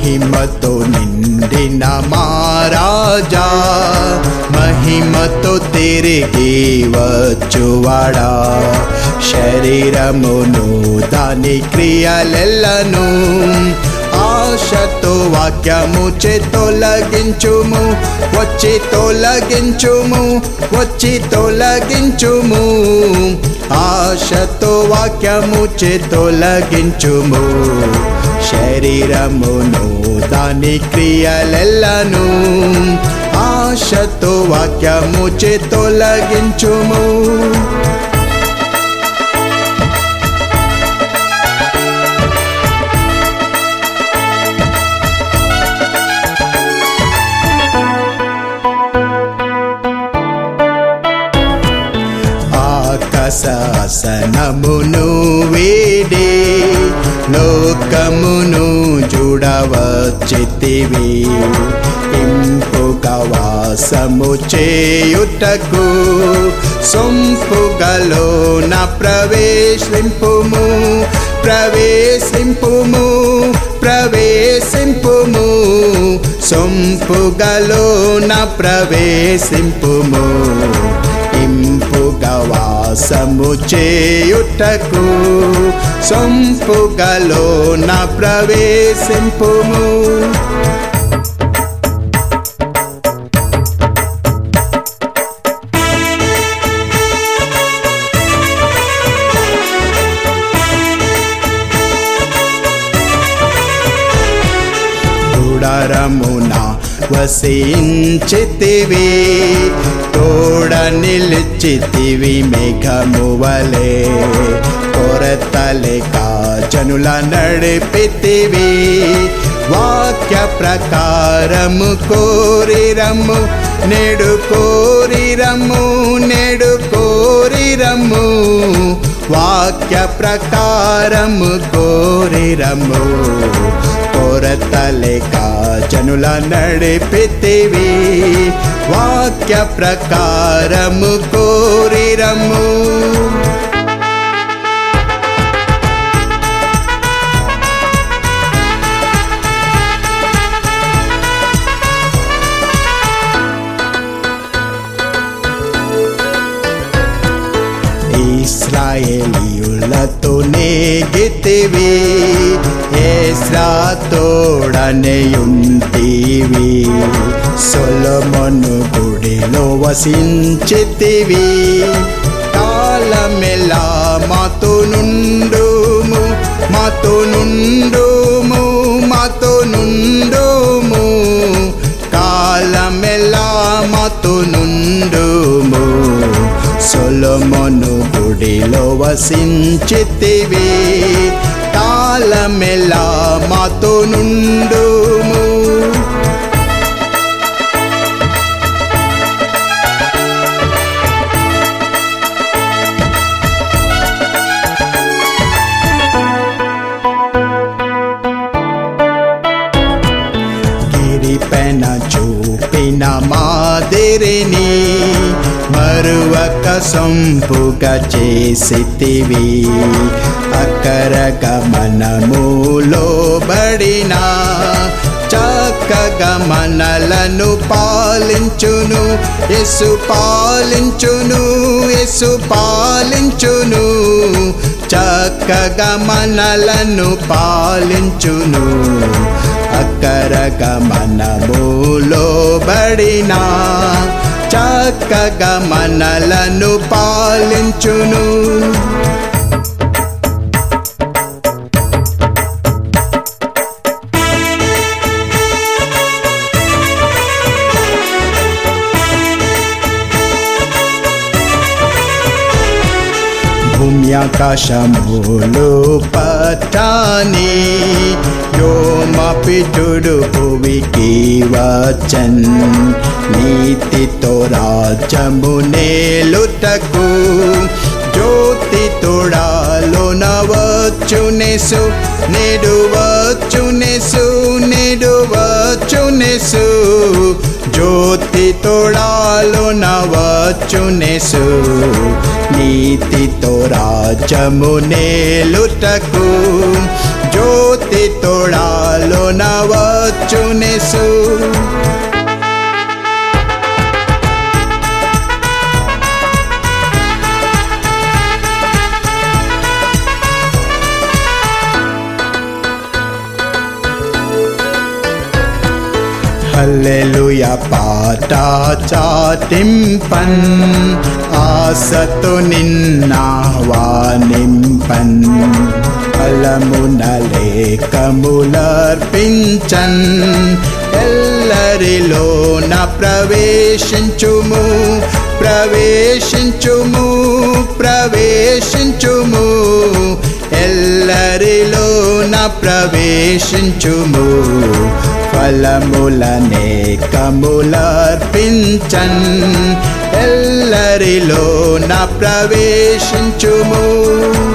మహిమతో నిండిన మా రాజా, మహిమతో తిరిగి వచ్చువాడా, శరీరమును దాని క్రియలెల్లను ఆశతో వాక్యము చే తొలగించుము, వచ్చి తొలగించుము, వచ్చి తొలగించుము, ఆశతో వాక్యము చే తొలగించుము, శరీరమును దాని క్రియలెల్లను ఆశతో వాక్యము చే తొలగించుము. ఆకాశాసనమును వీడి లోకమును చూడవచ్చితివి, ఇంపుగా వాసము చేయుటకు సొంపుగలోన ప్రవేశింపుము, ప్రవేశింపుము, ప్రవేశింపుము, సొంపుగలోన ప్రవేశింపుము, ఇంపుగా వాసము చేయుటకు సొంపుగలోన ప్రవేశింపుము. గుడారమున వసించితివి, తోడ నిలిచితివి మేఘము వలె, కొరతలేక జనుల నడిపితివి, వాక్య ప్రకారము కోరిరము, నేడు కోరిరము, నేడు కోరిరము, వాక్య ప్రకారము కోరిరము, కొరతలేక జనుల నడిపితివి, వాక్య ప్రకారము కోరిరము. ఇశ్రాయేలీయులతో నేగితివి, ఎజ్రా తోడనేయుంటివి, సొలొమోను గుడిలో వసించితివి, కాలమెల్లా మాతో నుండుము, మాతో నుండుము, మాతో నుండుము, కాలమెల్లా మాతో నుండుము, సొలొమోను గుడిలో వసించితివి, కాలమెల్లా మాతో నుండుము. గిరిపైన చూపిన మాదిరిని మరువక సొంపుగా చేసితివి, అక్కరగా మనములో బడిన చక్కగా మనలను పాలించును, యేసు పాలించును, యేసు పాలించును, చక్కగా మనలను పాలించును, అక్కరగా మనములో బడిన చక్కగా మనలను పాలించును. భూమ్యాకాశములు పట్టాని వ్యోమపితుడు భువికి వచ్చన్, నీతితో రాజ్యము నేలుటకు జ్యోతి తోడాలోన వచ్చునేసు, నేడు వచ్చునేసు, నేడు వచ్చునేసు, జ్యోతి తోడాలోన వచ్చునేసు, నీతితో రాజ్యము నేలుటకు జ్యోతి తోడాలోన యేసు హల్లెలూయా పాట చాటింపన్ ఆశతో నిన్నాహ్వానింపన్ ఫలమున లేఖములర్పించన్ ఎల్లరిలోన ప్రవేశించుము ప్రవేశించుము ప్రవేశించుము ఎల్లరిలోన ప్రవేశించుము ఫలములనేకములర్పించన్ ఎల్లరిలోన ప్రవేశించుము